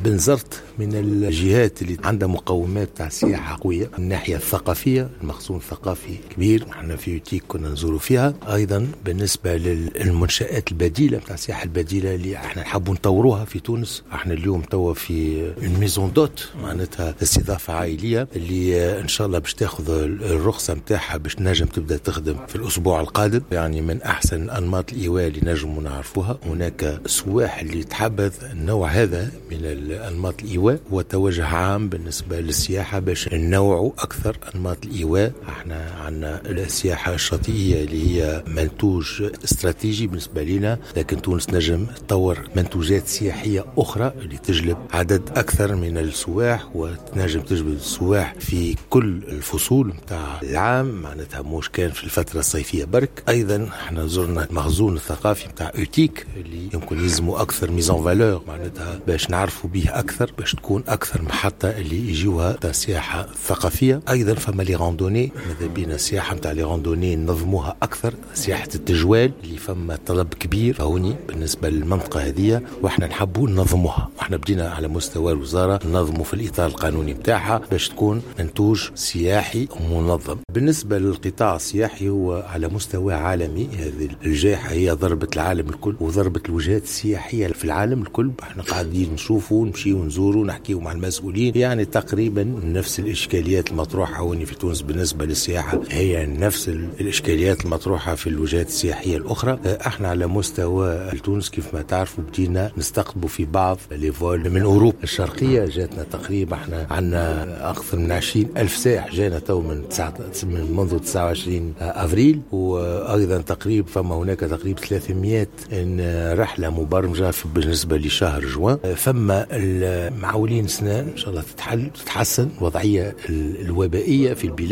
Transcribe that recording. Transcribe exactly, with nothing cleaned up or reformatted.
بنزرت من الجهات اللي عندها مقومات تاع سياحة قوية من الناحية الثقافية، المخزون الثقافي كبير، احنا في يوتيك كنا نزوروا فيها. ايضا بالنسبة للمنشآت البديلة تاع السياحة البديلة اللي احنا نحبوا نطوروها في تونس، احنا اليوم توا في الميزون دوت معناتها استضافة عائلية اللي ان شاء الله باش تاخذ الرخصة متاعها باش نجم تبدأ تخدم في الاسبوع القادم. يعني من احسن انماط الايواء اللي نجم نعرفوها. هناك سواح اللي تحبذ النوع هذا من الانماط الايواء، وتوجه عام بالنسبة للسياحة باش ننوعوا اكثر انماط الايواء. احنا عندنا السياحة الشاطئية اللي هي منتوج استراتيجي بالنسبة لنا، لكن تونس نجم تطور منتوجات سياحية اخرى اللي تجلب عدد اكثر من السواح، وتنجم تجلب السواح في كل الفصول متاع العام، معناتها مش كان في الفترة الصيفية برك. ايضا احنا زرنا المخزون الثقافي متاع يوتيك اللي يمكن يلزموا اكثر ميزون فالور، معناتها باش نعرفوا به اكثر، باش تكون اكثر محطة اللي يجيوها تاع السياحة الثقافية. ايضا فما لي راندوني، ماذا بينا السياحة متاع لي راندوني ننظموها اكثر، سياحة التجوال اللي فما طلب كبير فهوني بالنسبة للمنطقة هذه، واحنا نحبوا ننظموها. احنا بدينا على مستوى الوزارة ننظموا في الاطار القانوني متاعها باش تكون منتوج سياحي منظم. بالنسبة للقطاع السياحي هو على مستوى عالمي، هذه الجائحة هي ضربت العالم الكل وضربت الوجهات السياحية في العالم الكل. احنا قاعدين نشوفوا نمشي ونزوروا ونحكيوا مع المسؤولين، يعني تقريبا نفس الإشكاليات المطروحة هوني في تونس بالنسبة للسياحة هي نفس الإشكاليات المطروحة في الوجهات السياحية الأخرى. احنا على مستوى تونس كيف ما تعرفوا بدينا نستقطبوا في بعض ليفول من أوروبا الشرقية، جاتنا تقريبا احنا عندنا أكثر من عشرين ألف سائح جانا تو من تسعة من منذ تسعة وعشرين أفريل، وأيضا تقريبا فما هناك تقريبا ثلاثمئة رحلة مبرمجة بالنسبة لشهر جوان. فما المعولين سنة إن شاء الله تتحل تتحسن وضعية الوبائية في البلاد.